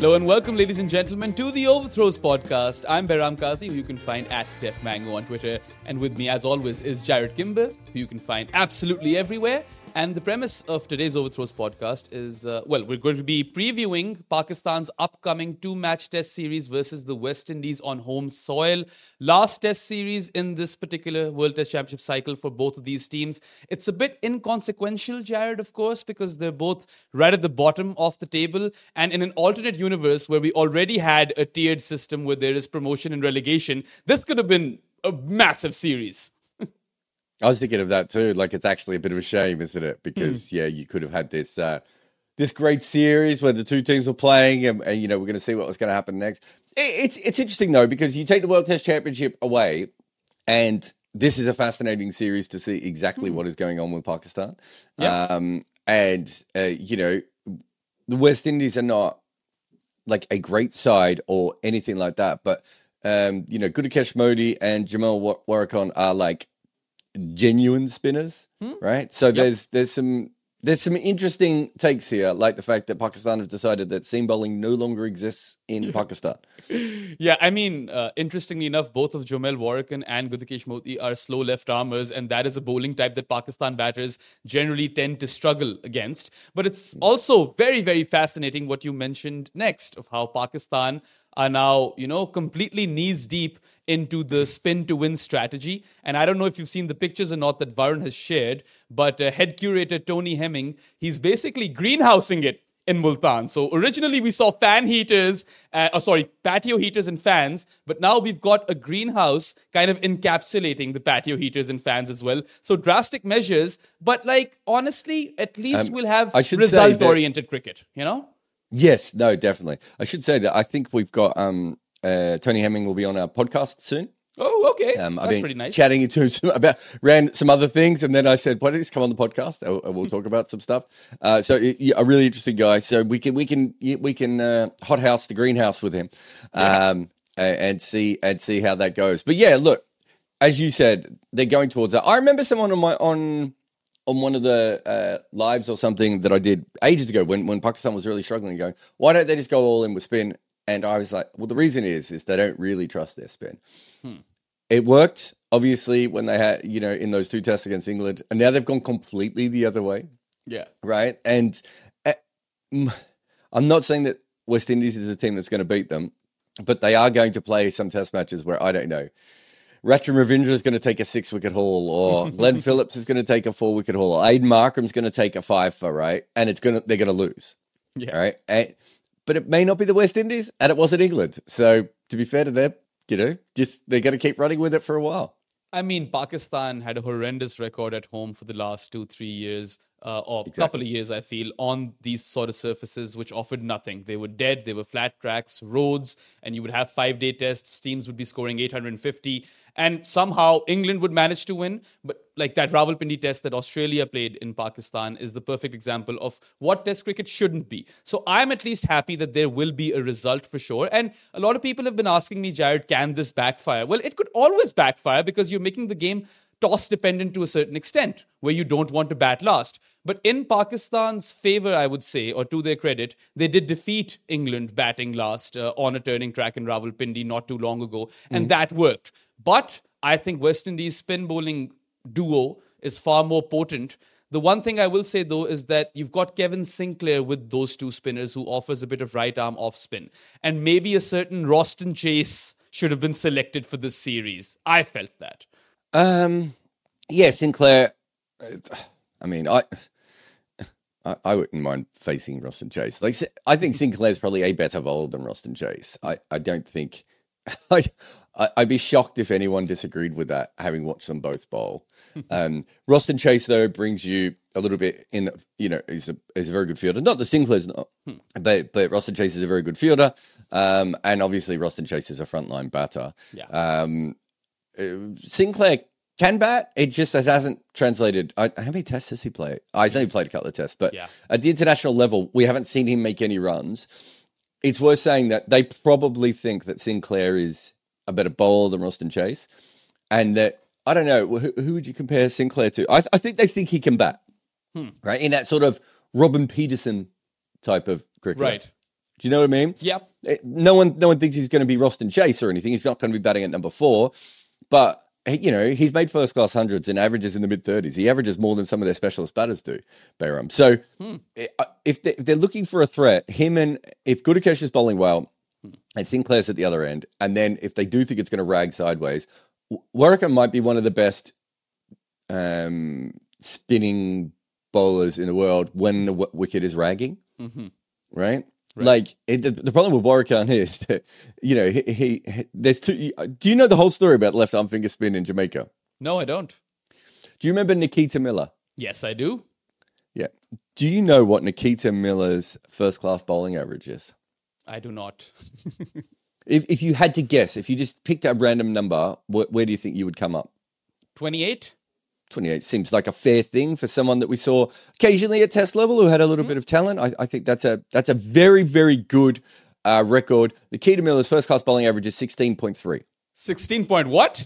Hello and welcome, ladies and gentlemen, to the Overthrows podcast. I'm Behram Kazi, who you can find at DefMango on Twitter. And with me, as always, is Jared Kimber, who you can find absolutely everywhere. And the premise of today's Overthrows podcast is, we're going to be previewing Pakistan's upcoming two-match test series versus the West Indies on home soil. Last test series in this particular World Test Championship cycle for both of these teams. It's a bit inconsequential, Jared, of course, because they're both right at the bottom of the table. And in an alternate universe where we already had a tiered system where there is promotion and relegation, this could have been a massive series. I was thinking of that too. Like, it's actually a bit of a shame, isn't it? Because you could have had this this great series where the two teams were playing, and we're going to see what was going to happen next. It's interesting though, because you take the World Test Championship away, and this is a fascinating series to see exactly what is going on with Pakistan. Yeah. The West Indies are not like a great side or anything like that, but Gudakesh Modi and Jamal Warrikan are like genuine spinners, right? So there's some interesting takes here, like the fact that Pakistan have decided that seam bowling no longer exists in Pakistan. Yeah, I mean, interestingly enough, both of Jamal Warrikan and Gudakesh Modi are slow left armers, and that is a bowling type that Pakistan batters generally tend to struggle against. But it's also very, very fascinating what you mentioned next of how Pakistan are now, completely knees deep into the spin to win strategy. And I don't know if you've seen the pictures or not that Varun has shared, but head curator Tony Hemming, he's basically greenhousing it in Multan. So originally we saw patio heaters and fans, but now we've got a greenhouse kind of encapsulating the patio heaters and fans as well. So drastic measures, but honestly, at least we'll have result-oriented cricket, Yes, no, definitely. I should say that I think we've got Tony Hemming will be on our podcast soon. Oh, okay. That's pretty nice. Chatting to him about some other things, and then I said, "Why don't you come on the podcast? And we'll talk about some stuff." So a really interesting guy. So we can hothouse the greenhouse with him, and see how that goes. But yeah, look, as you said, they're going towards that. I remember someone on one of the lives or something that I did ages ago when Pakistan was really struggling, going, why don't they just go all in with spin? And I was like, well, the reason is they don't really trust their spin. It worked, obviously, when they had, in those two tests against England, and now they've gone completely the other way. Yeah. Right? And I'm not saying that West Indies is a team that's going to beat them, but they are going to play some test matches where, I don't know, Rachin Ravindra is going to take a 6-wicket haul, or Glenn Phillips is going to take a 4-wicket haul, or Aiden Markram's going to take a 5-for, right? And they're going to lose, right? But it may not be the West Indies, and it wasn't England. So to be fair to them, they're going to keep running with it for a while. I mean, Pakistan had a horrendous record at home for the last 2-3 years, or a couple of years, I feel, on these sort of surfaces, which offered nothing. They were dead, they were flat tracks, roads, and you would have 5-day tests, teams would be scoring 850, and somehow England would manage to win. But like that Rawalpindi test that Australia played in Pakistan is the perfect example of what test cricket shouldn't be. So I'm at least happy that there will be a result for sure. And a lot of people have been asking me, Jared, can this backfire? Well, it could always backfire because you're making the game toss dependent to a certain extent, where you don't want to bat last. But in Pakistan's favor, I would say, or to their credit, they did defeat England batting last on a turning track in Rawalpindi not too long ago, and that worked. But I think West Indies spin bowling duo is far more potent. The one thing I will say, though, is that you've got Kevin Sinclair with those two spinners who offers a bit of right arm off spin. And maybe a certain Roston Chase should have been selected for this series. I felt that. Yeah, Sinclair. I mean, I wouldn't mind facing Roston Chase. Like, I think Sinclair's probably a better bowler than Roston Chase. I don't think. I'd be shocked if anyone disagreed with that, having watched them both bowl. Roston Chase, though, brings you a little bit in. Is a very good fielder. Not that Sinclair's not, but Roston Chase is a very good fielder. And obviously, Roston Chase is a frontline batter. Yeah. Sinclair can bat. It just hasn't translated. How many tests has he played? He's only played a couple of tests, but at the international level, we haven't seen him make any runs. It's worth saying that they probably think that Sinclair is a better bowler than Roston Chase, and that, I don't know, who would you compare Sinclair to? I think they think he can bat, right? In that sort of Robin Peterson type of cricket. Right. Do you know what I mean? Yeah. No one thinks he's going to be Roston Chase or anything. He's not going to be batting at number 4, but he's made first class hundreds and averages in the mid 30s. He averages more than some of their specialist batters do, Bayram. So if they're looking for a threat, if Gudakesh is bowling well and Sinclair's at the other end, and then if they do think it's going to rag sideways, Warrican might be one of the best spinning bowlers in the world when the wicket is ragging, right? Like the problem with Warrican is that there's two. Do you know the whole story about left arm finger spin in Jamaica? No, I don't. Do you remember Nikita Miller? Yes, I do. Yeah. Do you know what Nikita Miller's first class bowling average is? I do not. If you had to guess, if you just picked a random number, where do you think you would come up? 28? 28 seems like a fair thing for someone that we saw occasionally at test level who had a little bit of talent. I think that's a very, very good record. Nikita Miller's first class bowling average is 16.3. 16 point what?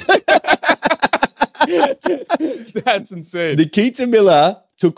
That's insane. Nikita Miller took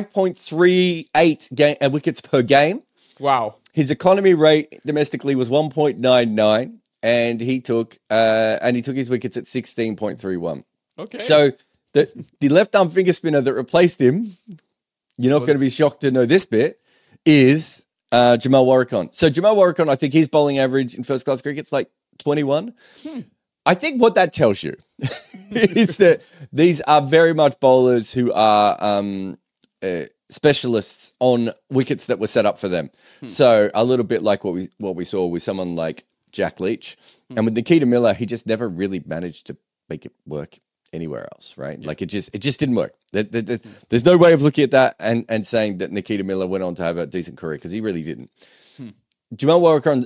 5.38 wickets per game. Wow. His economy rate domestically was 1.99, and he took his wickets at 16.31. Okay. So the left arm finger spinner that replaced him, you're not going to be shocked to know this bit, is Jamal Warrican. So Jamal Warrican, I think his bowling average in first class cricket's like 21. I think what that tells you is that these are very much bowlers who are specialists on wickets that were set up for them. So a little bit like what we saw with someone like Jack Leach. And with Nikita Miller, he just never really managed to make it work anywhere else, right? Yeah. Like it just didn't work. There's no way of looking at that and saying that Nikita Miller went on to have a decent career, because he really didn't. Jamal Warrican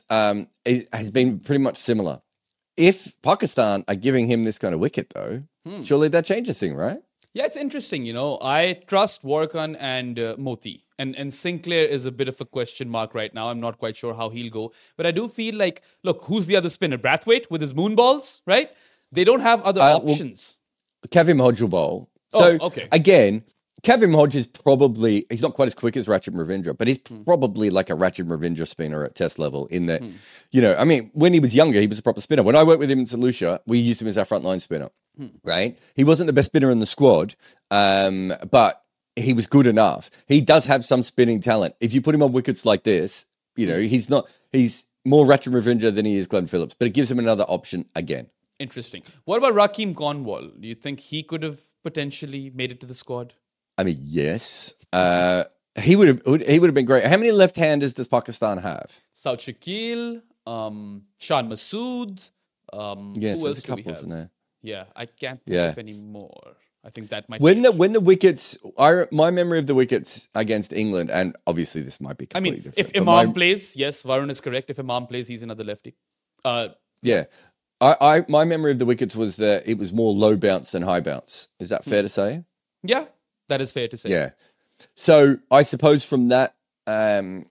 has been pretty much similar. If Pakistan are giving him this kind of wicket, though, surely that changes things, right? Yeah, it's interesting. I trust Warrican and Moti. And Sinclair is a bit of a question mark right now. I'm not quite sure how he'll go. But I do feel like, look, who's the other spinner? Brathwaite with his moon balls, right? They don't have other options. Kavim Hodge will bowl. So, okay. Again, Kavim Hodge is probably, he's not quite as quick as Rachid Ravindra, but he's probably like a Rachid Ravindra spinner at test level in that, when he was younger, he was a proper spinner. When I worked with him in St. Lucia, we used him as our frontline spinner, right? He wasn't the best spinner in the squad, but he was good enough. He does have some spinning talent. If you put him on wickets like this, he's more Rachid Ravindra than he is Glenn Phillips, but it gives him another option again. Interesting. What about Rakeem Cornwall? Do you think he could have potentially made it to the squad? I mean, yes. He would have been great. How many left-handers does Pakistan have? Saud Shakil, Shan Masood. Yes, who else a do we couple, have? isn't there? Yeah, I can't think of any more. I think that might when the wickets. My memory of the wickets against England, and obviously this might be completely different. If Imam plays, yes, Varun is correct. If Imam plays, he's another lefty. Yeah. My memory of the wickets was that it was more low bounce than high bounce. Is that fair to say? Yeah, that is fair to say. Yeah. So I suppose from that from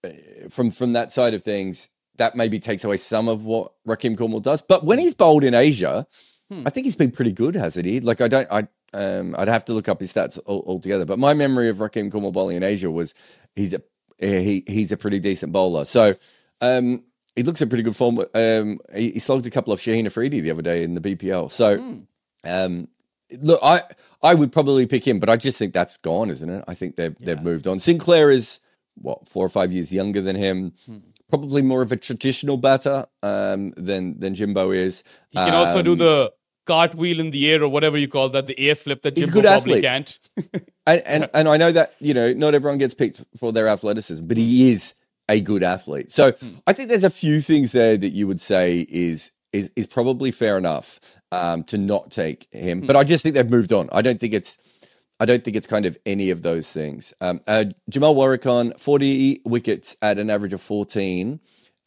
that side of things, that maybe takes away some of what Rakeem Cornwall does. But when he's bowled in Asia, I think he's been pretty good, hasn't he? Like I'd have to look up his stats altogether. But my memory of Rakeem Cornwall bowling in Asia was he's a pretty decent bowler. So he looks in pretty good form. He slogged a couple of Shaheen Afridi the other day in the BPL. So, look, I would probably pick him, but I just think that's gone, isn't it? I think they've moved on. Sinclair is, 4 or 5 years younger than him. Probably more of a traditional batter than Jimbo is. He can also do the cartwheel in the air or whatever you call that, the air flip that Jimbo probably can't. and I know that, not everyone gets picked for their athleticism, but he is a good athlete. So I think there's a few things there that you would say is probably fair enough to not take him. But I just think they've moved on. I don't think it's kind of any of those things. Jamal Warrican, 40 wickets at an average of 14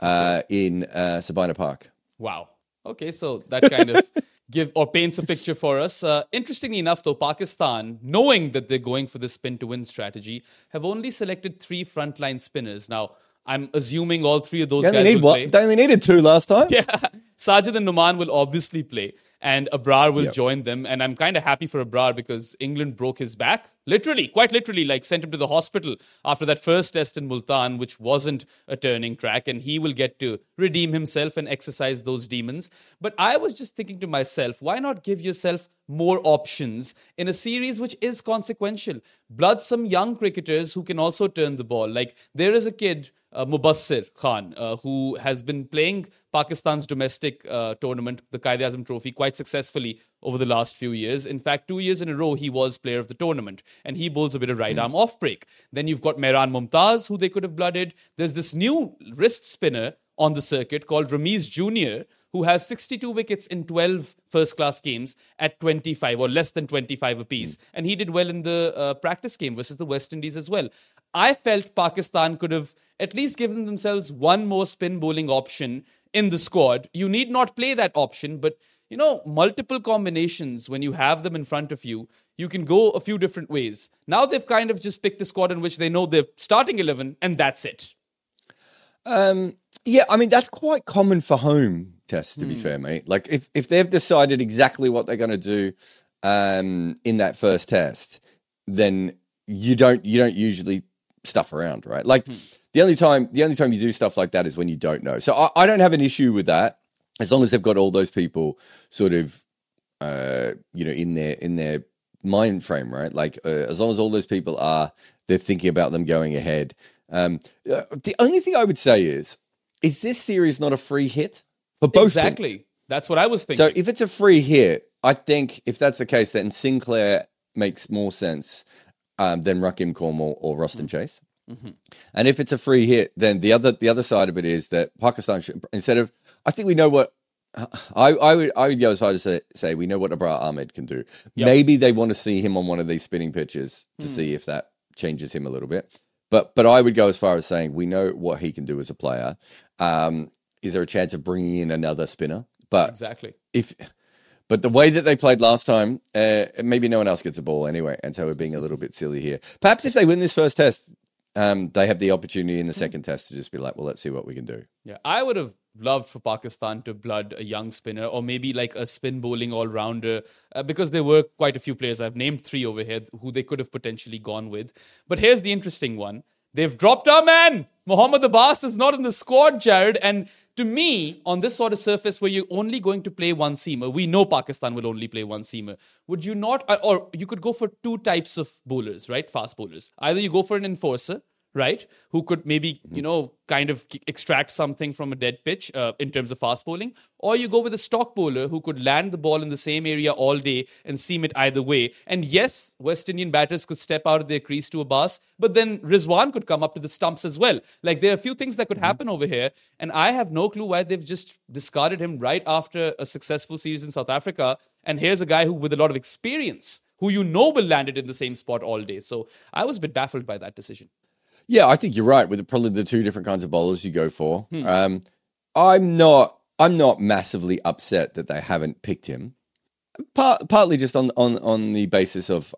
in Sabina Park. Wow. Okay, so that kind of paints a picture for us. Interestingly enough, though, Pakistan, knowing that they're going for the spin-to-win strategy, have only selected 3 frontline spinners. Now, I'm assuming all 3 of those guys will play. They only needed 2 last time. Yeah, Sajid and Numan will obviously play. and Abrar will join them. And I'm kind of happy for Abrar because England broke his back. Literally, quite literally, like sent him to the hospital after that first test in Multan, which wasn't a turning track. And he will get to redeem himself and exercise those demons. But I was just thinking to myself, why not give yourself more options in a series which is consequential? Blood some young cricketers who can also turn the ball. Like there is a kid, Mubassir Khan, who has been playing Pakistan's domestic tournament, the Quaid-e-Azam Trophy, quite successfully over the last few years. In fact, 2 years in a row, he was player of the tournament, and he bowls a bit of right arm off break. Then you've got Mehran Mumtaz, who they could have blooded. There's this new wrist spinner on the circuit called Ramiz Jr., who has 62 wickets in 12 first-class games at 25 or less than 25 apiece. And he did well in the practice game versus the West Indies as well. I felt Pakistan could have at least given themselves one more spin bowling option in the squad. You need not play that option, but, multiple combinations, when you have them in front of you, you can go a few different ways. Now they've kind of just picked a squad in which they know they're starting 11, and that's it. Yeah, I mean, that's quite common for home tests, to be fair, mate. Like, if they've decided exactly what they're going to do in that first test, then you don't usually stuff around, right? Like, the only time you do stuff like that is when you don't know. So I don't have an issue with that, as long as they've got all those people sort of, in their mind frame, right? Like, as long as all those people they're thinking about them going ahead. The only thing I would say is this series not a free hit for both Exactly. teams? That's what I was thinking. So if it's a free hit, I think if that's the case, then Sinclair makes more sense than Rakim Cornwall or Roston Chase. Mm-hmm. And if it's a free hit, then the other side of it is that Pakistan should, instead of, I think we know what, I would go as far as to say we know what Abrar Ahmed can do. Yep. Maybe they want to see him on one of these spinning pitches to see if that changes him a little bit. But I would go as far as saying we know what he can do as a player. Is there a chance of bringing in another spinner? But exactly. But the way that they played last time, maybe no one else gets a ball anyway, and so we're being a little bit silly here. Perhaps if they win this first test, they have the opportunity in the second test to just be like, well, let's see what we can do. Yeah, I would have loved for Pakistan to blood a young spinner or maybe like a spin bowling all-rounder because there were quite a few players. I've named 3 over here who they could have potentially gone with. But here's the interesting one. They've dropped our man. Mohammad Abbas is not in the squad, Jared. And to me, on this sort of surface where you're only going to play one seamer, we know Pakistan will only play one seamer. Would you not, or you could go for 2 types of bowlers, right? Fast bowlers. Either you go for an enforcer, right? Who could maybe, kind of extract something from a dead pitch in terms of fast bowling. Or you go with a stock bowler who could land the ball in the same area all day and seam it either way. And yes, West Indian batters could step out of their crease to Abbas, but then Rizwan could come up to the stumps as well. Like, there are a few things that could happen over here. And I have no clue why they've just discarded him right after a successful series in South Africa. And here's a guy who, with a lot of experience, who will land it in the same spot all day. So I was a bit baffled by that decision. Yeah, I think you're right with probably the 2 different kinds of bowlers you go for. I'm not massively upset that they haven't picked him. Partly just on the basis of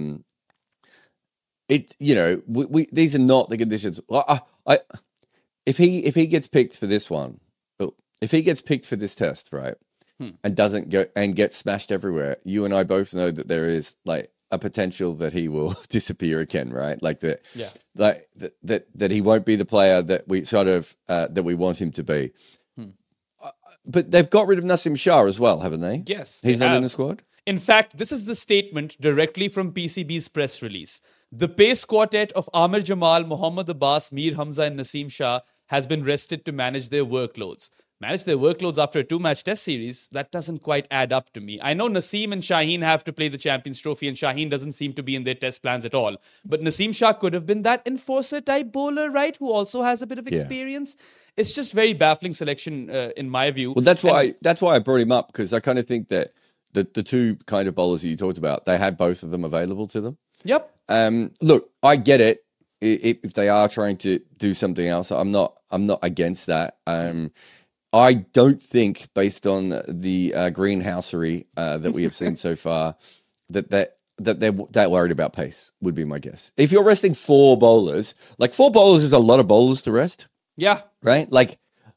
it. These are not the conditions. If he gets picked for this one, if he gets picked for this test, right, and doesn't go and get smashed everywhere, you and I both know that there is like a potential that he will disappear again, right? Like that, that he won't be the player that we sort of that we want him to be. But they've got rid of Nasim Shah as well, haven't they? Yes, he's not in the squad. In fact, this is the statement directly from PCB's press release. The pace quartet of Amir Jamal, Mohammad Abbas, Mir Hamza, and Nasim Shah has been rested to manage their workloads. Manage their workloads after a 2-match test series, that doesn't quite add up to me. I know Naseem and Shaheen have to play the Champions Trophy and Shaheen doesn't seem to be in their test plans at all. But Naseem Shah could have been that enforcer-type bowler, right, who also has a bit of experience. It's just very baffling selection in my view. Well, that's why I brought him up, because I kind of think that the 2 kind of bowlers that you talked about, they had both of them available to them. Yep. Look, I get it. If they are trying to do something else, I'm not against that. I don't think, based on the greenhousery that we have seen so far, that they're that worried about pace, would be my guess. If you're resting 4 bowlers, like 4 bowlers is a lot of bowlers to rest. Yeah. Right? Like,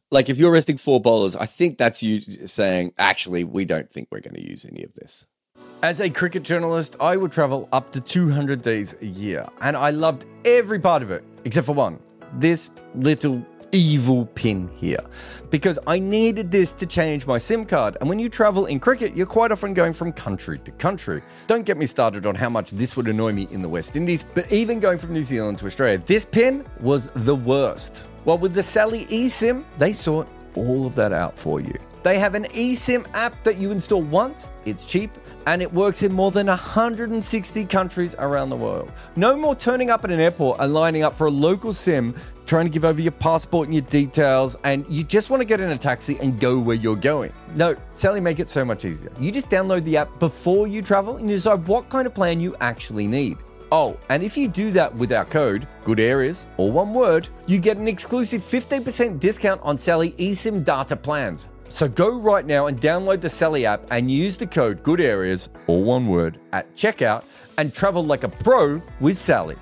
like if you're resting 4 bowlers, I think that's you saying, actually, we don't think we're going to use any of this. As a cricket journalist, I would travel up to 200 days a year, and I loved every part of it, except for one. This little evil pin here, because I needed this to change my SIM card. And when you travel in cricket, you're quite often going from country to country. Don't get me started on how much this would annoy me in the West Indies, but even going from New Zealand to Australia, this pin was the worst. Well, with the Sally eSIM, they sort all of that out for you. They have an eSIM app that you install once, it's cheap, and it works in more than 160 countries around the world. No more turning up at an airport and lining up for a local SIM, trying to give over your passport and your details, and you just want to get in a taxi and go where you're going. No, Sally make it so much easier. You just download the app before you travel and you decide what kind of plan you actually need. Oh, and if you do that with our code, Good Areas, all one word, you get an exclusive 15% discount on Sally eSIM data plans. So go right now and download the Sally app and use the code Good Areas, all one word, at checkout and travel like a pro with Sally.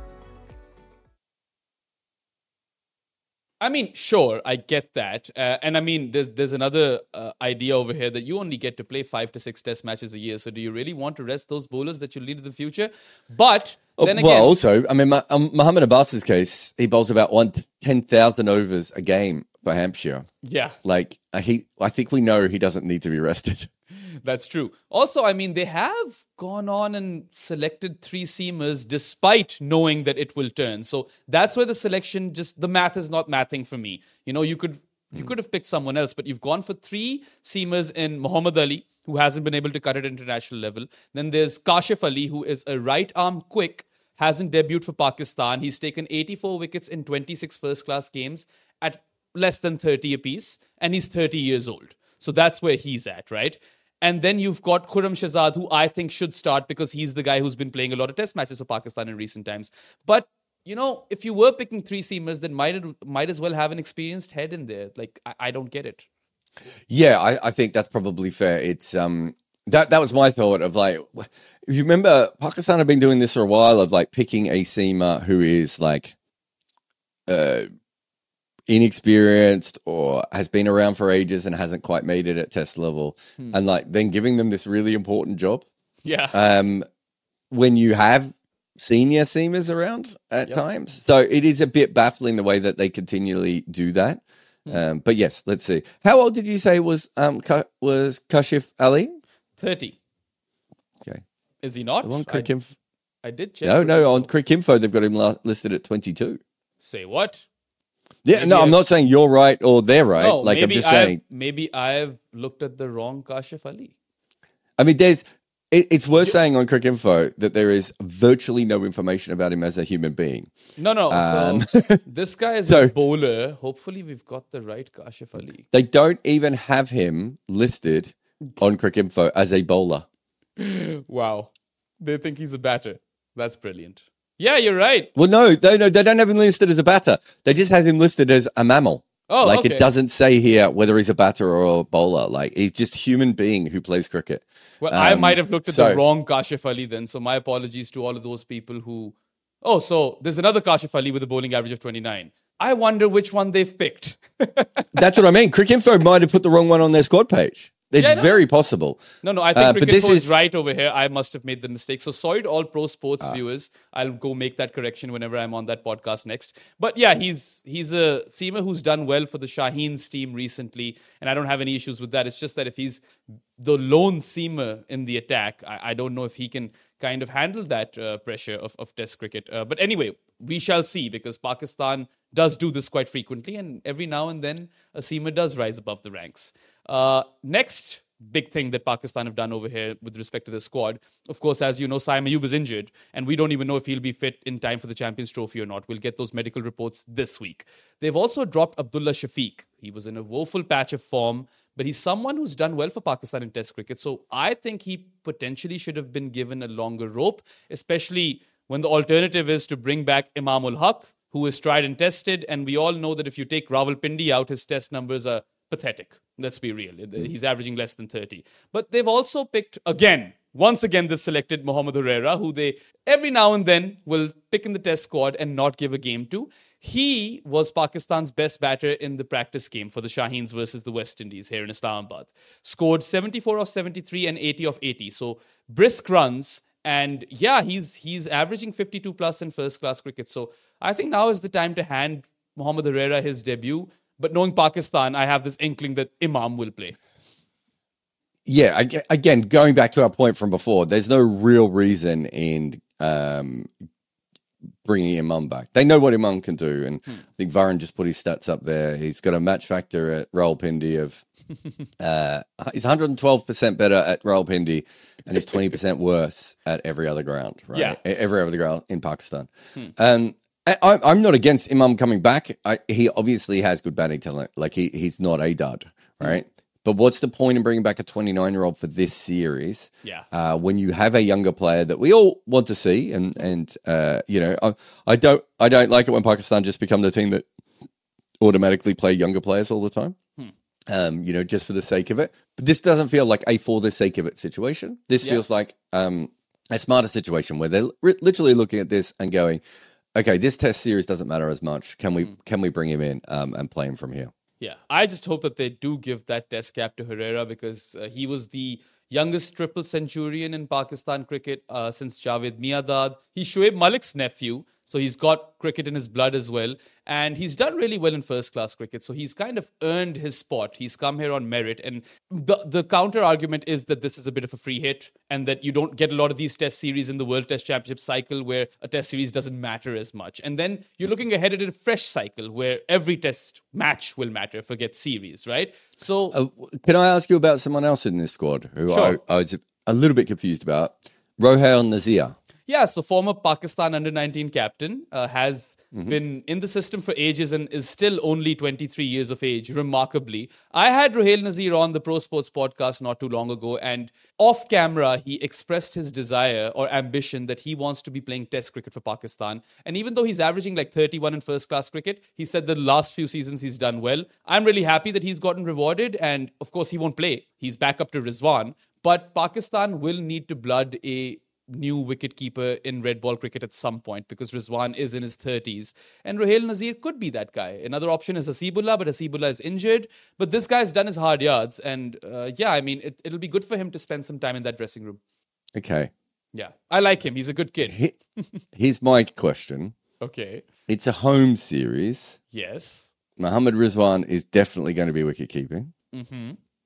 I mean, sure, I get that. And I mean, there's another idea over here that you only get to play 5 to 6 test matches a year. So do you really want to rest those bowlers that you'll need in the future? But then again... Well, also, I mean, Mohammed Abbas's case, he bowls about 10,000 overs a game for Hampshire. Yeah. Like, I think we know he doesn't need to be rested. That's true. Also, I mean, they have gone on and selected 3 seamers despite knowing that it will turn. So that's where the selection, just the math is not mathing for me. You know, you could have picked someone else, but you've gone for 3 seamers in Muhammad Ali, who hasn't been able to cut it at international level. Then there's Kashif Ali, who is a right-arm quick, hasn't debuted for Pakistan. He's taken 84 wickets in 26 first-class games at less than 30 apiece, and he's 30 years old. So that's where he's at, right? And then you've got Khurram Shahzad, who I think should start because he's the guy who's been playing a lot of test matches for Pakistan in recent times. But, you know, if you were picking 3 seamers, then might as well have an experienced head in there. Like, I don't get it. Yeah, I think that's probably fair. It's that was my thought of like, if you remember, Pakistan have been doing this for a while of like picking a seamer who is like inexperienced or has been around for ages and hasn't quite made it at test level, and like then giving them this really important job. Yeah. When you have senior seamers around at times, so it is a bit baffling the way that they continually do that. But yes, let's see. How old did you say was Kashif Ali? 30. Okay. Is he not? On Cricinfo. I did check. No. On Cricinfo, they've got him listed at 22. Say what? Yeah, Maybe I'm not saying you're right or they're right. No, like I'm just saying. Maybe I've looked at the wrong Kashif Ali. I mean, it's worth saying on Cricinfo that there is virtually no information about him as a human being. No. So this guy is a bowler. Hopefully, we've got the right Kashif Ali. They don't even have him listed on Cricinfo as a bowler. Wow. They think he's a batter. That's brilliant. Yeah, you're right. Well, no, they don't have him listed as a batter. They just have him listed as a mammal. Oh, like okay. It doesn't say here whether he's a batter or a bowler. Like he's just a human being who plays cricket. Well, I might have looked at the wrong Kashif Ali then. So my apologies to all of those people who... Oh, so there's another Kashif Ali with a bowling average of 29. I wonder which one they've picked. That's what I mean. Cricinfo might have put the wrong one on their squad page. It's very possible. No, I think Cricinfo is right over here. I must have made the mistake. So sorry to all pro sports viewers. I'll go make that correction whenever I'm on that podcast next. But yeah, he's a seamer who's done well for the Shaheens team recently, and I don't have any issues with that. It's just that if he's the lone seamer in the attack, I don't know if he can kind of handle that pressure of test cricket. But anyway, we shall see, because Pakistan does do this quite frequently, and every now and then a seamer does rise above the ranks. Next big thing that Pakistan have done over here with respect to the squad, of course, as you know, Saim Ayub is injured, and we don't even know if he'll be fit in time for the Champions Trophy or not. We'll get those medical reports this week. They've also dropped Abdullah Shafiq. He was in a woeful patch of form, but he's someone who's done well for Pakistan in Test cricket. So I think he potentially should have been given a longer rope, especially when the alternative is to bring back Imam ul Haq, who is tried and tested. And we all know that if you take Rawalpindi out, his test numbers are pathetic. Let's be real. He's averaging less than 30. But they've also picked, once again, they've selected Mohammad Herrera, who they every now and then will pick in the test squad and not give a game to. He was Pakistan's best batter in the practice game for the Shaheens versus the West Indies here in Islamabad. Scored 74 of 73 and 80 of 80. So brisk runs. And yeah, he's averaging 52 plus in first class cricket. So I think now is the time to hand Mohammad Herrera his debut. But knowing Pakistan, I have this inkling that Imam will play. Yeah, again, going back to our point from before, there's no real reason in bringing Imam back. They know what Imam can do, and I think Varun just put his stats up there. He's got a match factor at Rawalpindi of he's 112% better at Rawalpindi, and he's 20% worse at every other ground. Right, yeah. Every other ground in Pakistan. I'm not against Imam coming back. He obviously has good batting talent. Like he's not a dud, right? But what's the point in bringing back a 29-year-old for this series? Yeah. When you have a younger player that we all want to see, and you know, I don't like it when Pakistan just become the team that automatically play younger players all the time. You know, just for the sake of it. But this doesn't feel like a for the sake of it situation. This feels like a smarter situation where they're literally looking at this and going, okay, this test series doesn't matter as much. Can we bring him in and play him from here? Yeah, I just hope that they do give that test cap to Herrera because he was the youngest triple centurion in Pakistan cricket since Javed Miandad. He's Shoaib Malik's nephew, so he's got cricket in his blood as well. And he's done really well in first-class cricket, so he's kind of earned his spot. He's come here on merit. And the counter-argument is that this is a bit of a free hit and that you don't get a lot of these test series in the World Test Championship cycle where a test series doesn't matter as much. And then you're looking ahead at a fresh cycle where every test match will matter, forget series, right? So, can I ask you about someone else in this squad who Sure. I was a little bit confused about? Rohail Nazir. yeah, so former Pakistan under-19 captain has been in the system for ages and is still only 23 years of age, remarkably. I had Rohail Nazir on the Pro Sports podcast not too long ago, and off camera, he expressed his desire or ambition that he wants to be playing Test cricket for Pakistan. And even though he's averaging like 31 in first-class cricket, he said the last few seasons he's done well. I'm really happy that he's gotten rewarded, and of course he won't play. He's back up to Rizwan. But Pakistan will need to blood a new wicketkeeper in red ball cricket at some point because Rizwan is in his 30s. And Rohail Nazir could be that guy. Another option is Hasibullah, but Hasibullah is injured. But this guy's done his hard yards. And yeah, I mean, it'll be good for him to spend some time in that dressing room. Okay. Yeah, I like him. He's a good kid. Here's my question. Okay. It's a home series. Yes. Mohammad Rizwan is definitely going to be wicket-keeping. Mm-hmm.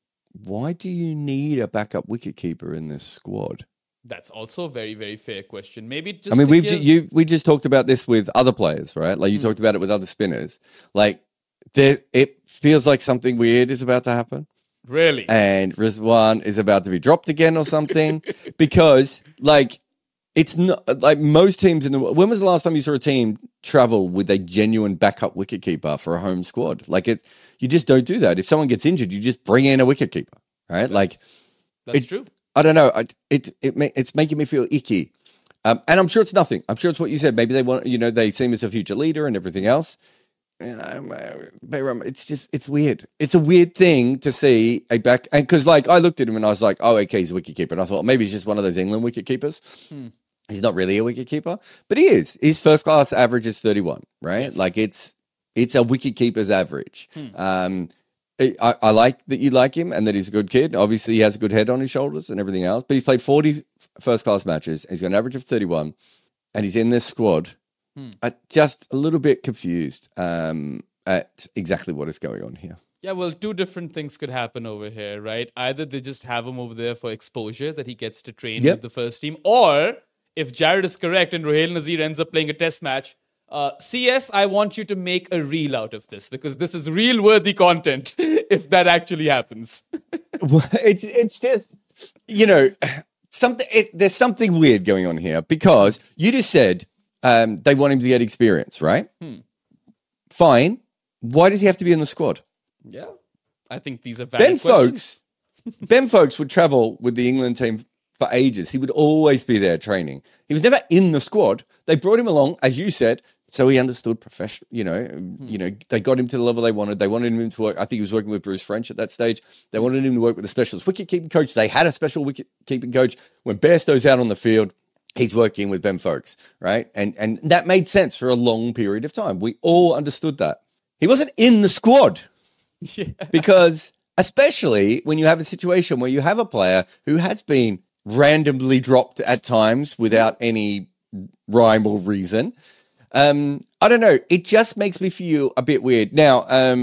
Why do you need a backup wicketkeeper in this squad? That's also a very, very fair question. Maybe just I mean, to we just talked about this with other players, right? Like you talked about it with other spinners. Like it feels like something weird is about to happen. Really? And Rizwan is about to be dropped again or something because like it's not like most teams in the world. When was the last time you saw a team travel with a genuine backup wicketkeeper for a home squad? Like you just don't do that. If someone gets injured, you just bring in a wicketkeeper, right? That's true. I don't know. It's making me feel icky. And I'm sure it's nothing. I'm sure it's what you said. Maybe they want, they see him as a future leader and everything else. It's weird. It's a weird thing to see a back. And because like I looked at him and I was like, oh, okay, he's a wicketkeeper. And I thought maybe he's just one of those England wicketkeepers. He's not really a wicketkeeper, but he is. His first class average is 31, right? Yes. Like it's a wicketkeeper's average. I like that you like him and that he's a good kid. Obviously, he has a good head on his shoulders and everything else. But he's played 40 first-class matches. He's got an average of 31, and he's in this squad. I'm just a little bit confused at exactly what is going on here. Yeah, well, two different things could happen over here, right? Either they just have him over there for exposure that he gets to train with the first team, or if Jared is correct and Rohail Nazir ends up playing a test match, CS, I want you to make a reel out of this because this is reel-worthy content if that actually happens. Well, it's just, there's something weird going on here because you just said they want him to get experience, right? Fine. Why does he have to be in the squad? Yeah, I think these are valid questions. Ben Folkes would travel with the England team for ages. He would always be there training. He was never in the squad. They brought him along, as you said, so he understood professional. They got him to the level they wanted. They wanted him to work. I think he was working with Bruce French at that stage. They wanted him to work with a specialist wicket-keeping coach. They had a special wicket-keeping coach. When Bairstow's out on the field, he's working with Ben Folkes, right? And that made sense for a long period of time. We all understood that. He wasn't in the squad because especially when you have a situation where you have a player who has been randomly dropped at times without any rhyme or reason. I don't know. It just makes me feel a bit weird. Now,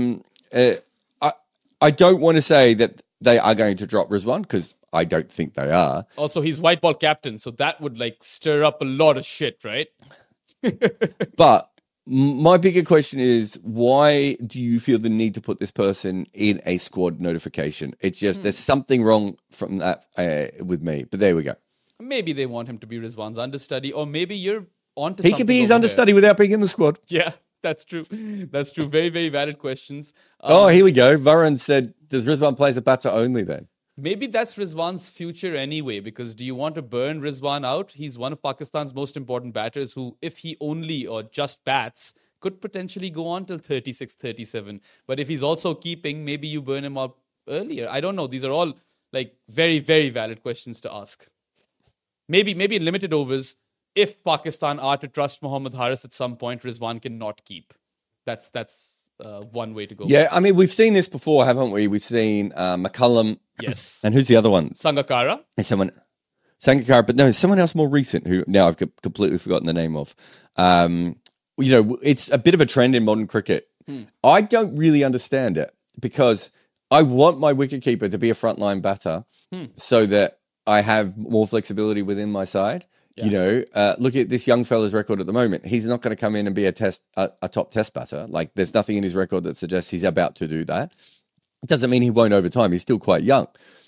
I don't want to say that they are going to drop Rizwan because I don't think they are. Also, he's white ball captain, so that would like stir up a lot of shit, right? But my bigger question is, why do you feel the need to put this person in a squad notification? It's just there's something wrong from that with me. But there we go. Maybe they want him to be Rizwan's understudy, or maybe you're onto He something. could be his over understudy there. without being in the squad. Yeah, that's true. That's true. Very, very valid questions. Here we go. Varun said, does Rizwan play as a batter only then? Maybe that's Rizwan's future anyway, because do you want to burn Rizwan out? He's one of Pakistan's most important batters who, if he only or just bats, could potentially go on till 36, 37. But if he's also keeping, maybe you burn him out earlier. I don't know. These are all like very, very valid questions to ask. Maybe in limited overs, if Pakistan are to trust Mohammad Haris at some point, Rizwan cannot keep. That's one way to go. Yeah, I mean, we've seen this before, haven't we? We've seen McCullum. Yes. And who's the other one? Sangakkara. And Sangakkara, but no, someone else more recent who now I've completely forgotten the name of. It's a bit of a trend in modern cricket. I don't really understand it because I want my wicketkeeper to be a frontline batter so that I have more flexibility within my side. Yeah. Look at this young fella's record at the moment. He's not going to come in and be a top test batter. Like, there's nothing in his record that suggests he's about to do that. It doesn't mean he won't over time. He's still quite young.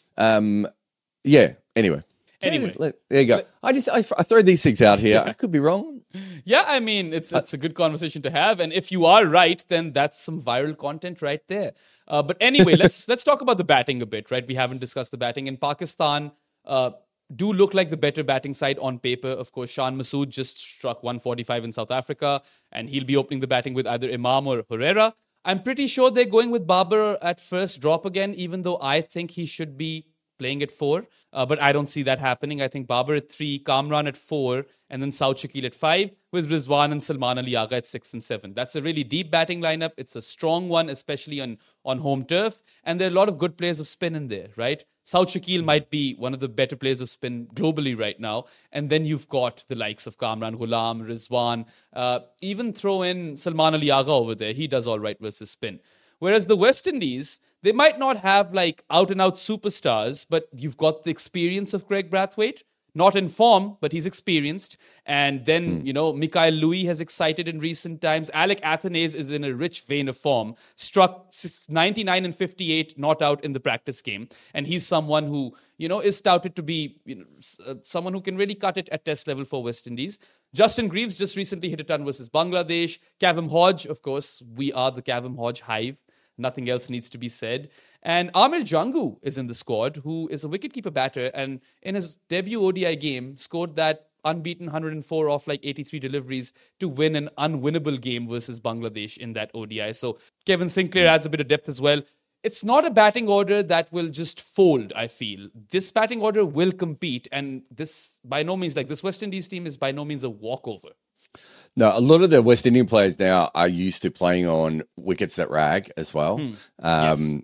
Anyway. There you go. I throw these things out here. I could be wrong. Yeah, I mean, it's a good conversation to have. And if you are right, then that's some viral content right there. But anyway, let's talk about the batting a bit, right? We haven't discussed the batting. In Pakistan, do look like the better batting side on paper. Of course, Shan Masood just struck 145 in South Africa, and he'll be opening the batting with either Imam or Herrera. I'm pretty sure they're going with Babar at first drop again, even though I think he should be playing at 4. But I don't see that happening. I think Babar at 3, Kamran at 4, and then Saud Shakil at 5, with Rizwan and Salman Ali Agha at 6 and 7. That's a really deep batting lineup. It's a strong one, especially on home turf. And there are a lot of good players of spin in there, right? Saud Shakil might be one of the better players of spin globally right now. And then you've got the likes of Kamran Ghulam, Rizwan. Even throw in Salman Ali Agha over there. He does all right versus spin. Whereas the West Indies, they might not have like out-and-out superstars, but you've got the experience of Craig Brathwaite. Not in form, but he's experienced. And then, Mikael Louis has excited in recent times. Alec Athanaze is in a rich vein of form. Struck 99 and 58, not out in the practice game. And he's someone who, is touted to be someone who can really cut it at test level for West Indies. Justin Greaves just recently hit a ton versus Bangladesh. Kavem Hodge, of course, we are the Kavem Hodge hive. Nothing else needs to be said. And Amir Jangu is in the squad, who is a wicketkeeper batter, and in his debut ODI game, scored that unbeaten 104 off like 83 deliveries to win an unwinnable game versus Bangladesh in that ODI. So Kevin Sinclair adds a bit of depth as well. It's not a batting order that will just fold, I feel. This batting order will compete, and this West Indies team is by no means a walkover. No, a lot of the West Indian players now are used to playing on wickets that rag as well. Yes.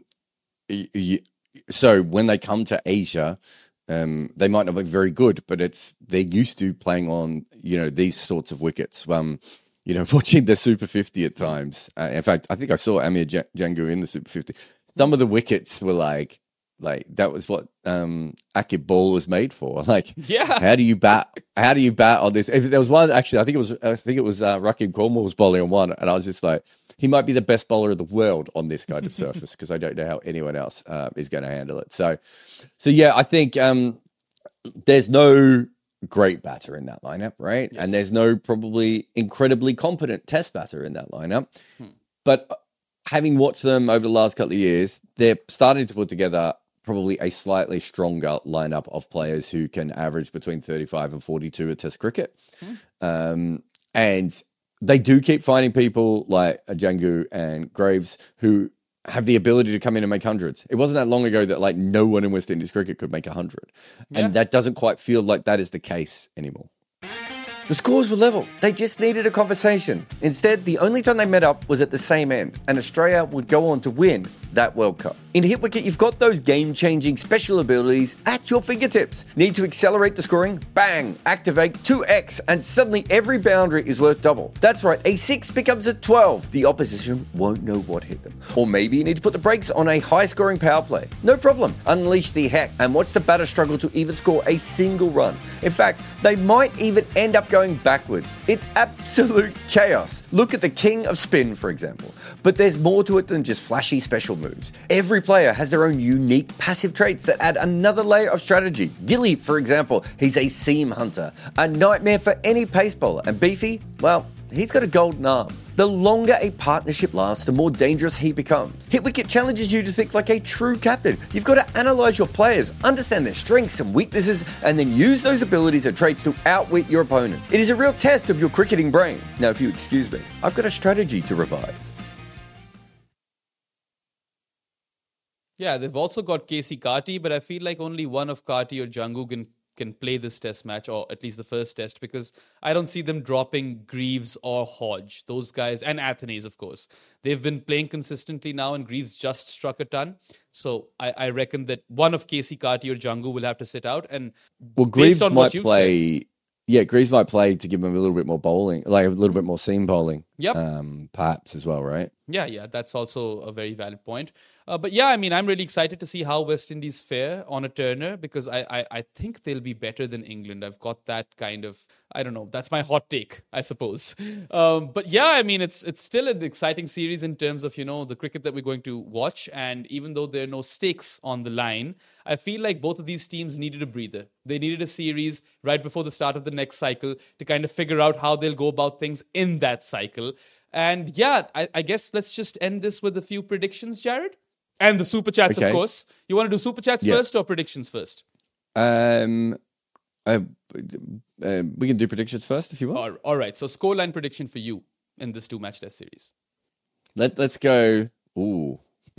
So when they come to Asia, they might not be very good, but they're used to playing on these sorts of wickets. Watching the Super 50 at times. In fact, I think I saw Amir Jangu in the Super 50. Some of the wickets were like that was what Akib Ball was made for. How do you bat on this? If there was one, actually, I think it was Rakeem Cornwall was bowling on one, and I was just like, he might be the best bowler in the world on this kind of surface because I don't know how anyone else is going to handle it. So yeah, I think there's no great batter in that lineup, right? Yes. And there's no probably incredibly competent test batter in that lineup, but having watched them over the last couple of years, they're starting to put together probably a slightly stronger lineup of players who can average between 35 and 42 at Test cricket. And they do keep finding people like Jangu and Graves who have the ability to come in and make hundreds. It wasn't that long ago that no one in West Indies cricket could make 100. And that doesn't quite feel like that is the case anymore. The scores were level. They just needed a conversation. Instead, the only time they met up was at the same end, and Australia would go on to win that World Cup. In Hitwicket, you've got those game-changing special abilities at your fingertips. Need to accelerate the scoring? Bang! Activate 2x, and suddenly every boundary is worth double. That's right, a 6 becomes a 12. The opposition won't know what hit them. Or maybe you need to put the brakes on a high-scoring power play. No problem. Unleash the heck and watch the batter struggle to even score a single run. In fact, they might even end up going backwards. It's absolute chaos. Look at the king of spin, for example. But there's more to it than just flashy special moves. Every player has their own unique passive traits that add another layer of strategy. Gilly, for example, he's a seam hunter, a nightmare for any pace bowler. And Beefy, well, he's got a golden arm. The longer a partnership lasts, the more dangerous he becomes. Hitwicket challenges you to think like a true captain. You've got to analyse your players, understand their strengths and weaknesses, and then use those abilities and traits to outwit your opponent. It is a real test of your cricketing brain. Now, if you excuse me, I've got a strategy to revise. Yeah, they've also got Casey Carty, but I feel like only one of Carty or Jangu can play this test match, or at least the first test, because I don't see them dropping Greaves or Hodge. Those guys, and Athenaze, of course. They've been playing consistently now, and Greaves just struck a ton. So I reckon that one of Casey Carty or Jangu will have to sit out. And well, Greaves might play. Yeah, Greaves might play to give him a little bit more bowling, like a little bit more seam bowling. Yep. Perhaps as well, right? Yeah, that's also a very valid point. But yeah, I mean, I'm really excited to see how West Indies fare on a Turner, because I think they'll be better than England. I've got that kind of, I don't know, that's my hot take, I suppose. But yeah, I mean, it's still an exciting series in terms of, the cricket that we're going to watch. And even though there are no stakes on the line, I feel like both of these teams needed a breather. They needed a series right before the start of the next cycle to kind of figure out how they'll go about things in that cycle. And yeah, I guess let's just end this with a few predictions, Jared. And the super chats, of course. You want to do super chats first or predictions first? We can do predictions first if you want. All right. So scoreline prediction for you in this 2-match test series. Let's go. Ooh.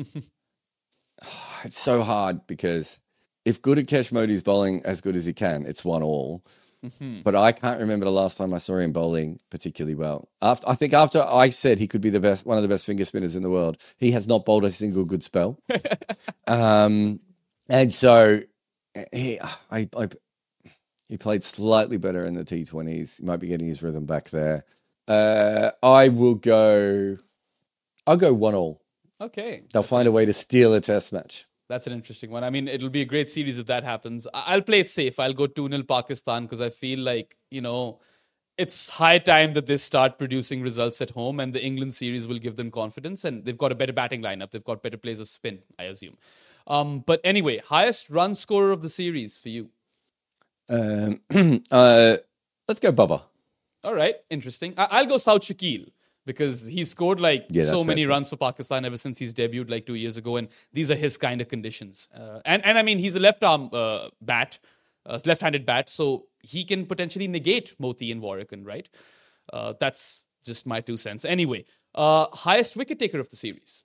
It's so hard because if Gudakesh Modi's bowling as good as he can, it's 1-1. Mm-hmm. But I can't remember the last time I saw him bowling particularly well. I think after I said he could be one of the best finger spinners in the world, he has not bowled a single good spell. And so he played slightly better in the T20s. He might be getting his rhythm back there. I'll go 1-1. Okay. They'll find a way to steal a test match. That's an interesting one. I mean, it'll be a great series if that happens. I'll play it safe. I'll go 2-0 Pakistan because I feel like, it's high time that they start producing results at home, and the England series will give them confidence, and they've got a better batting lineup. They've got better plays of spin, I assume. But anyway, highest run scorer of the series for you? Let's go Bubba. All right, interesting. I'll go Saud Shakil, because he scored so many runs for Pakistan ever since he's debuted 2 years ago, and these are his kind of conditions. And I mean, he's a left-arm left-handed bat, so he can potentially negate Moti and Warrican, right? That's just my 2 cents. Anyway, highest wicket taker of the series?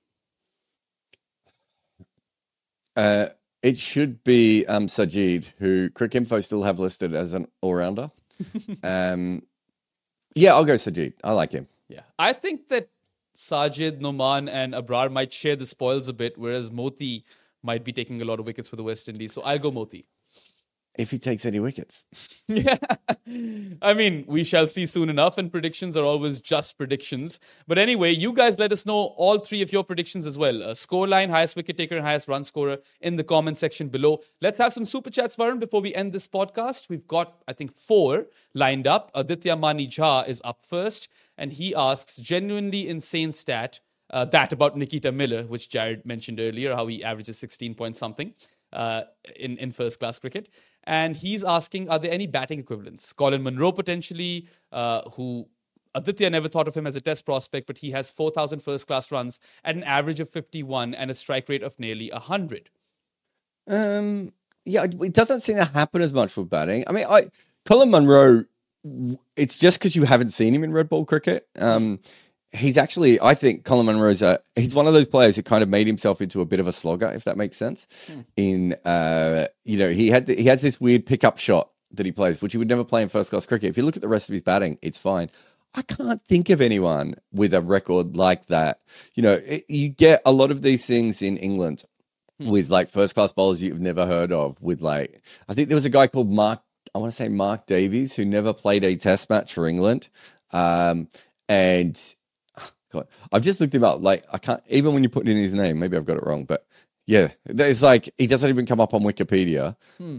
It should be Sajid, who Cricinfo still have listed as an all-rounder. Yeah, I'll go Sajid. I like him. Yeah, I think that Sajid, Noman and Abrar might share the spoils a bit, whereas Moti might be taking a lot of wickets for the West Indies. So I'll go Moti. If he takes any wickets. Yeah. I mean, we shall see soon enough, and predictions are always just predictions. But anyway, you guys let us know all 3 of your predictions as well. Scoreline, highest wicket taker, and highest run scorer in the comment section below. Let's have some super chats, Varun, before we end this podcast. We've got, I think, 4 lined up. Aditya Mani Jha is up first, and he asks, genuinely insane stat, that about Nikita Miller, which Jared mentioned earlier, how he averages 16 point something in first class cricket. And he's asking, are there any batting equivalents? Colin Munro potentially, who Aditya never thought of him as a test prospect, but he has 4,000 first-class runs at an average of 51 and a strike rate of nearly 100. Yeah, it doesn't seem to happen as much with batting. I mean, Colin Munro, it's just because you haven't seen him in red ball cricket. He's actually, I think Colin Munro's he's one of those players who kind of made himself into a bit of a slogger, if that makes sense. He has this weird pickup shot that he plays, which he would never play in first-class cricket. If you look at the rest of his batting, it's fine. I can't think of anyone with a record like that. You know, you get a lot of these things in England with like first-class bowlers you've never heard of. With like, I think there was a guy called Mark Davies, who never played a test match for England. And God, I've just looked him up. Like, I can't, even when you put in his name, maybe I've got it wrong, but yeah, it's like he doesn't even come up on Wikipedia.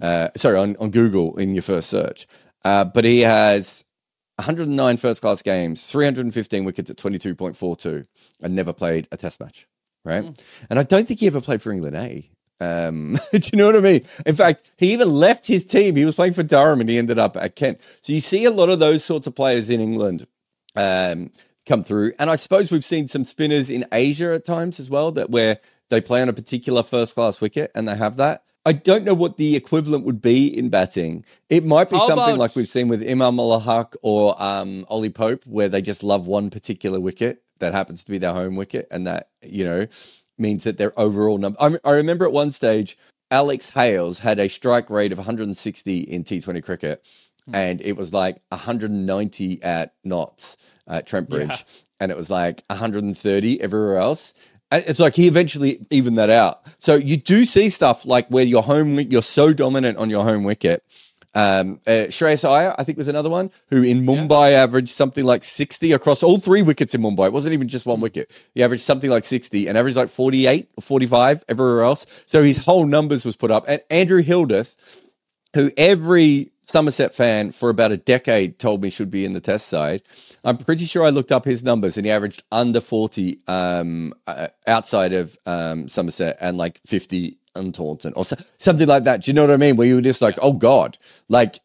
On Google in your first search. But he has 109 first-class games, 315 wickets at 22.42, and never played a test match, right? And I don't think he ever played for England A. Do you know what I mean? In fact, he even left his team. He was playing for Durham, and he ended up at Kent. So you see a lot of those sorts of players in England come through. And I suppose we've seen some spinners in Asia at times as well, that where they play on a particular first-class wicket, and they have that. I don't know what the equivalent would be in batting. It might be something like we've seen with Imam Al-Haq or Ollie Pope, where they just love one particular wicket that happens to be their home wicket, and that, you know, means that their overall number. I remember at one stage, Alex Hales had a strike rate of 160 in T20 cricket, and it was like 190 at Notts at Trent Bridge, and it was like 130 everywhere else. It's like he eventually evened that out. So you do see stuff like where you're so dominant on your home wicket. Shreyas Iyer, I think, was another one who in Mumbai averaged something like 60 across all three wickets in Mumbai. It wasn't even just one wicket. He averaged something like 60 and averaged like 48 or 45 everywhere else. So his whole numbers was put up. And Andrew Hildeth, who every Somerset fan for about a decade told me should be in the test side. I'm pretty sure I looked up his numbers and he averaged under 40 outside of Somerset and like 50 on Taunton or something like that. Do you know what I mean? Where you were just like, oh God, like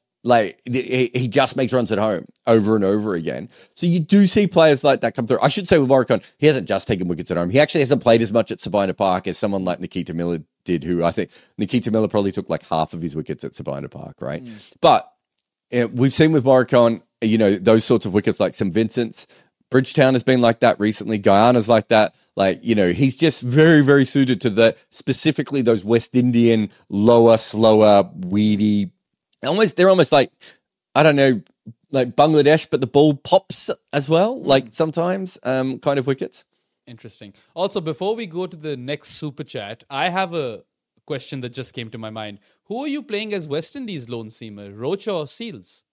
he just makes runs at home over and over again. So you do see players like that come through. I should say with Warwick, he hasn't just taken wickets at home. He actually hasn't played as much at Sabina Park as someone like Nikita Miller did, who I think Nikita Miller probably took like half of his wickets at Sabina Park, right? But we've seen with Warwick, you know, those sorts of wickets like St. Vincent's. Bridgetown has been like that recently. Guyana's like that. Like, you know, he's just very, very suited to specifically those West Indian, lower, slower, weedy, they're almost like, I don't know, like Bangladesh, but the ball pops as well, like sometimes, kind of wickets. Interesting. Also, before we go to the next super chat, I have a question that just came to my mind. Who are you playing as West Indies lone seamer, Roach or Seals?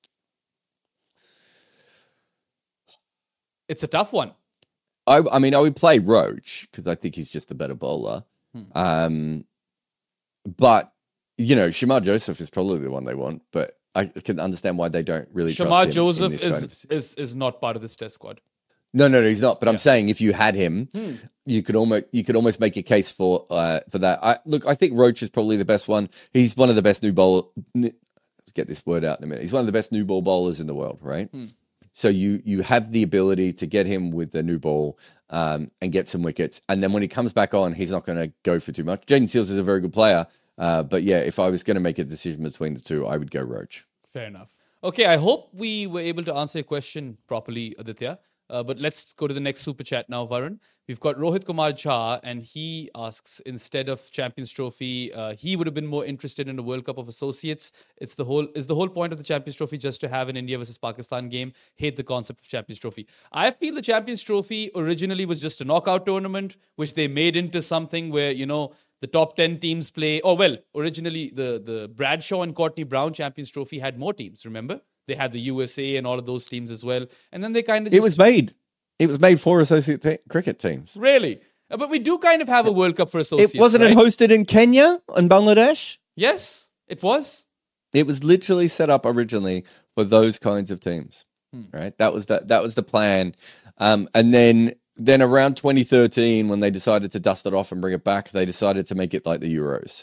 It's a tough one. I mean, I would play Roach because I think he's just the better bowler. But, you know, Shamar Joseph is probably the one they want, but I can understand why they don't really trust him. Shamar Joseph is not part of this test squad. No, he's not. But I'm saying if you had him, you could almost make a case for that. I think Roach is probably the best one. He's one of the best new bowler. Let's get this word out in a minute. He's one of the best new ball bowlers in the world, right? So you have the ability to get him with the new ball and get some wickets. And then when he comes back on, he's not going to go for too much. Jaden Seals is a very good player. But yeah, if I was going to make a decision between the two, I would go Roach. Fair enough. Okay, I hope we were able to answer your question properly, Aditya. But let's go to the next super chat now, Varun. We've got Rohit Kumar Jha, and he asks, instead of Champions Trophy, he would have been more interested in a World Cup of Associates. Is the whole point of the Champions Trophy just to have an India versus Pakistan game? Hate the concept of Champions Trophy. I feel the Champions Trophy originally was just a knockout tournament, which they made into something where, you know, the top 10 teams play. Oh, well, originally the Bradshaw and Courtney Brown Champions Trophy had more teams, remember? They had the USA and all of those teams as well. And then they kind of It was made for associate cricket teams. Really? But we do kind of have a World Cup for associates, Wasn't it hosted in Kenya and Bangladesh? Yes, it was. It was literally set up originally for those kinds of teams, right? That was the plan. And then around 2013, when they decided to dust it off and bring it back, they decided to make it like the Euros.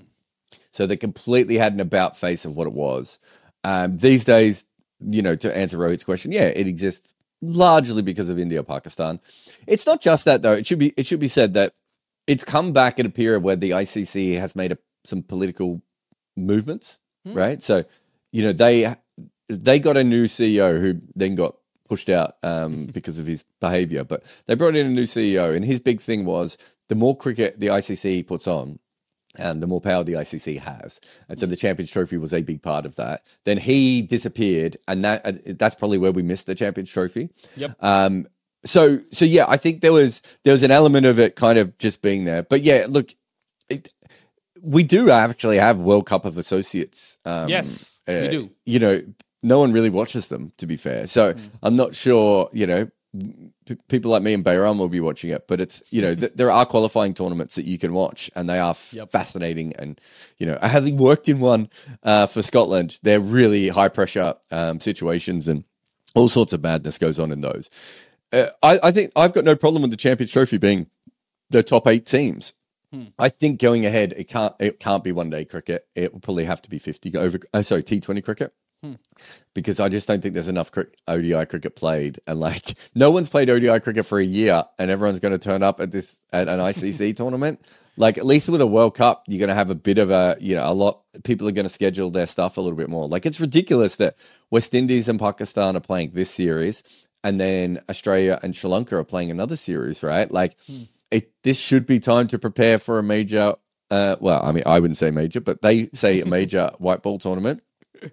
So they completely had an about face of what it was. These days, you know, to answer Rohit's question, yeah, it exists largely because of India, Pakistan. It's not just that though. It should be said that it's come back at a period where the ICC has made some political movements, right? So, you know, they got a new CEO who then got pushed out because of his behavior, but they brought in a new CEO, and his big thing was the more cricket the ICC puts on, the more power the ICC has. And so the Champions Trophy was a big part of that. Then he disappeared, and that's probably where we missed the Champions Trophy. Yep. So yeah, I think there was an element of it kind of just being there. But yeah, look, we do actually have World Cup of Associates. Yes, we do. You know, no one really watches them, to be fair. So I'm not sure, you know, people like me and Bayram will be watching it, but it's, you know, there are qualifying tournaments that you can watch, and they are fascinating. And, you know, having worked in one for Scotland, they're really high pressure situations, and all sorts of madness goes on in those. I think I've got no problem with the Champions Trophy being the top 8 teams. I think going ahead, it can't be one-day cricket. It will probably have to be T20 cricket. Because I just don't think there's enough ODI cricket played, and like no one's played ODI cricket for a year, and everyone's going to turn up at an ICC tournament. Like, at least with a World Cup, you're going to have a bit of people are going to schedule their stuff a little bit more. Like, it's ridiculous that West Indies and Pakistan are playing this series, and then Australia and Sri Lanka are playing another series, right? Like, this should be time to prepare for a major. Well, I mean, I wouldn't say major, but they say a major white ball tournament.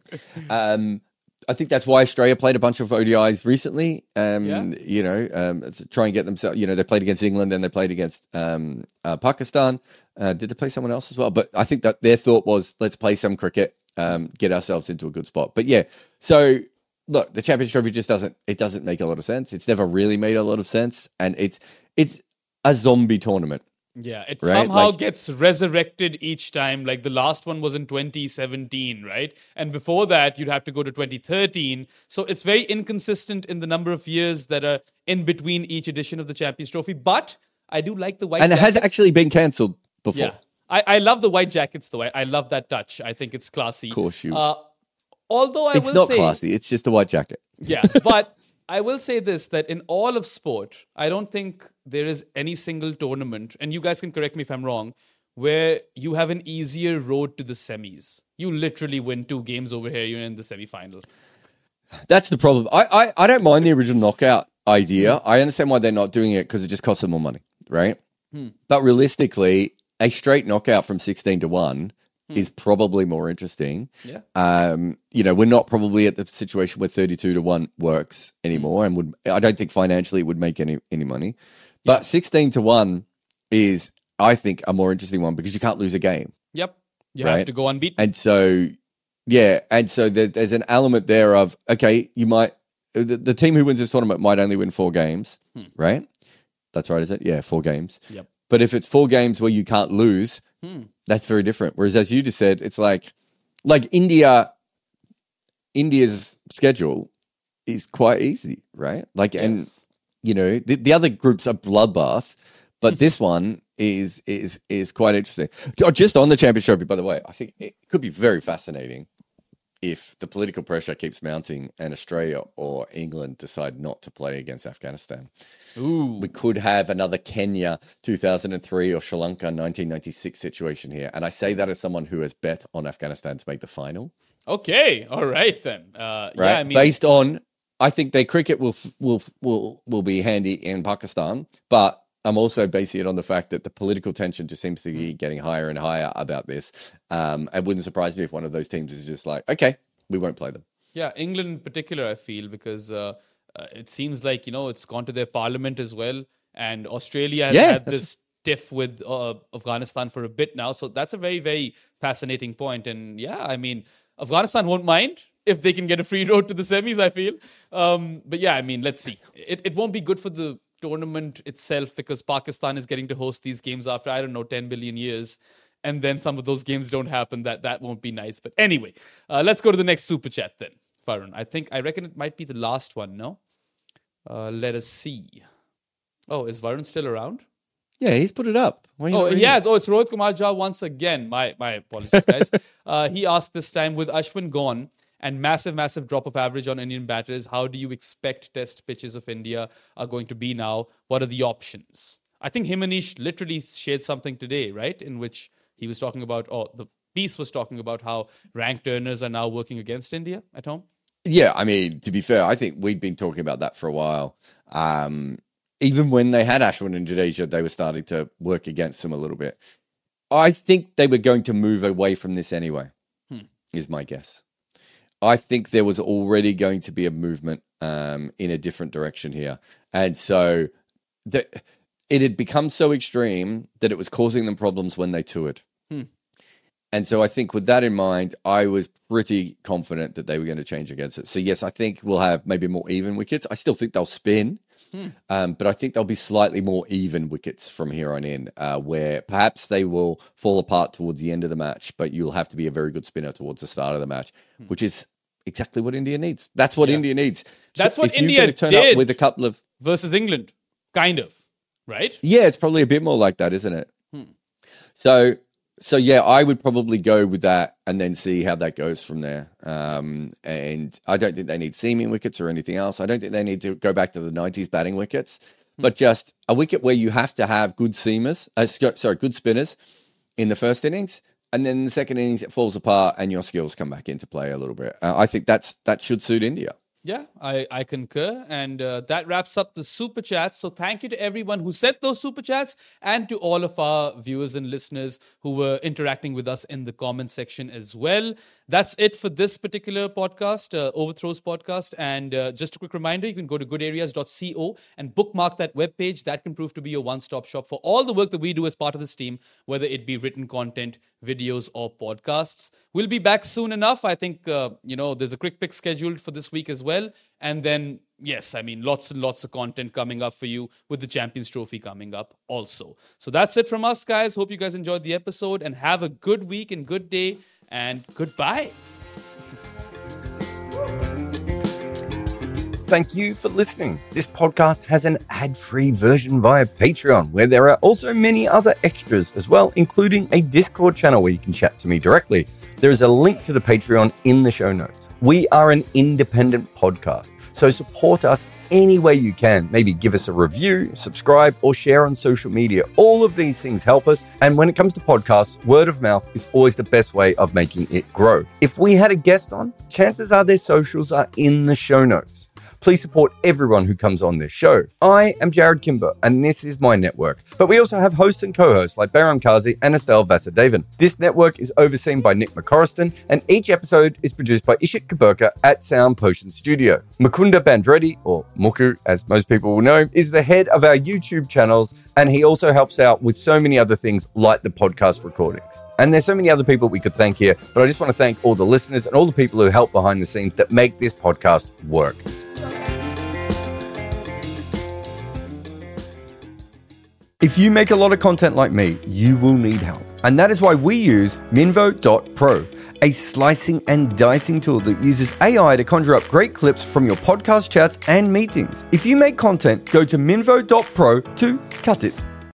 I think that's why Australia played a bunch of ODIs recently. You know, to try and get themselves. You know, they played against England, then they played against Pakistan. Did they play someone else as well? But I think that their thought was, let's play some cricket, get ourselves into a good spot. But yeah, so look, the Champions Trophy just doesn't make a lot of sense. It's never really made a lot of sense, and it's a zombie tournament. Yeah, it somehow gets resurrected each time. Like, the last one was in 2017, right? And before that, you'd have to go to 2013. So it's very inconsistent in the number of years that are in between each edition of the Champions Trophy. But I do like the white jackets. And it has actually been cancelled before. Yeah. I love the white jackets, though. I love that touch. I think it's classy. Of course you. Although it's not classy. It's just a white jacket. Yeah, but I will say this, that in all of sport, I don't think there is any single tournament, and you guys can correct me if I'm wrong, where you have an easier road to the semis. You literally win 2 games over here, you're in the semi-final. That's the problem. I don't mind the original knockout idea. I understand why they're not doing it, because it just costs them more money, right? But realistically, a straight knockout from 16-1 is probably more interesting. Yeah. You know, we're not probably at the situation where 32-1 works anymore, and I don't think financially it would make any money. But 16-1 is, I think, a more interesting one, because you can't lose a game. Yep. You have to go unbeaten. And so, there's an element there of, okay, you might, the team who wins this tournament might only win 4 games, right? That's right, is it? Yeah, 4 games. Yep. But if it's 4 games where you can't lose, that's very different. Whereas, as you just said, it's like India's schedule is quite easy, right? Like, yes. And you know, the other groups are bloodbath, but this one is quite interesting. Just on the Champions Trophy, by the way, I think it could be very fascinating if the political pressure keeps mounting and Australia or England decide not to play against Afghanistan. Ooh. We could have another Kenya 2003 or Sri Lanka 1996 situation here. And I say that as someone who has bet on Afghanistan to make the final. Okay. All right, then. Right? Yeah, I mean, based on, I think their cricket will be handy in Pakistan, but I'm also basing it on the fact that the political tension just seems to be getting higher and higher about this. It wouldn't surprise me if one of those teams is just like, okay, we won't play them. Yeah, England in particular, I feel, because it seems like, you know, it's gone to their parliament as well. And Australia has had this tiff with Afghanistan for a bit now. So that's a very, very fascinating point. And yeah, I mean, Afghanistan won't mind if they can get a free road to the semis, I feel. But yeah, I mean, let's see. It won't be good for the tournament itself, because Pakistan is getting to host these games after, I don't know, 10 billion years. And then some of those games don't happen. That won't be nice. But anyway, let's go to the next super chat then, Farun. I reckon it might be the last one, no? Let us see. Oh, is Varun still around? Yeah, he's put it up. He has. Oh, it's Rohit Kumar Jha once again. My apologies, guys. He asked this time, with Ashwin gone and massive drop of average on Indian batters, how do you expect test pitches of India are going to be now? What are the options? I think Himanish literally shared something today, right? In which he was talking about, the piece was talking about how ranked earners are now working against India at home. Yeah, I mean, to be fair, I think we'd been talking about that for a while. Even when they had Ashwin and Jadeja, they were starting to work against them a little bit. I think they were going to move away from this anyway, is my guess. I think there was already going to be a movement in a different direction here. And so it had become so extreme that it was causing them problems when they toured. And so I think with that in mind, I was pretty confident that they were going to change against it. So yes, I think we'll have maybe more even wickets. I still think they'll spin, but I think there'll be slightly more even wickets from here on in, where perhaps they will fall apart towards the end of the match, but you'll have to be a very good spinner towards the start of the match, which is exactly what India needs. That's what India needs. That's what if India you're going to turn did up with a couple of versus England, kind of, right? Yeah, it's probably a bit more like that, isn't it? So yeah, I would probably go with that and then see how that goes from there. And I don't think they need seaming wickets or anything else. I don't think they need to go back to the 90s batting wickets, but just a wicket where you have to have good good spinners in the first innings. And then in the second innings, it falls apart and your skills come back into play a little bit. I think that should suit India. Yeah, I concur. And that wraps up the Super Chats. So thank you to everyone who sent those Super Chats and to all of our viewers and listeners who were interacting with us in the comment section as well. That's it for this particular podcast, Overthrows podcast. And just a quick reminder, you can go to goodareas.co and bookmark that webpage. That can prove to be your one-stop shop for all the work that we do as part of this team, whether it be written content, videos, or podcasts. We'll be back soon enough. I think, there's a quick pick scheduled for this week as well. And then, yes, I mean, lots and lots of content coming up for you with the Champions Trophy coming up also. So that's it from us, guys. Hope you guys enjoyed the episode and have a good week and good day. And goodbye. Thank you for listening. This podcast has an ad-free version via Patreon, where there are also many other extras as well, including a Discord channel where you can chat to me directly. There is a link to the Patreon in the show notes. We are an independent podcast, so support us any way you can. Maybe give us a review, subscribe, or share on social media. All of these things help us. And when it comes to podcasts, word of mouth is always the best way of making it grow. If we had a guest on, chances are their socials are in the show notes. Please support everyone who comes on this show. I am Jared Kimber, and this is my network. But we also have hosts and co-hosts like Bahram Kazi and Estelle Vasudevan. This network is overseen by Nick McCorriston, and each episode is produced by Ishit Kaburka at Sound Potion Studio. Mukunda Bandreddi, or Muku as most people will know, is the head of our YouTube channels, and he also helps out with so many other things like the podcast recordings. And there's so many other people we could thank here, but I just want to thank all the listeners and all the people who help behind the scenes that make this podcast work. If you make a lot of content like me, you will need help. And that is why we use Minvo.pro, a slicing and dicing tool that uses AI to conjure up great clips from your podcast chats and meetings. If you make content, go to Minvo.pro to cut it.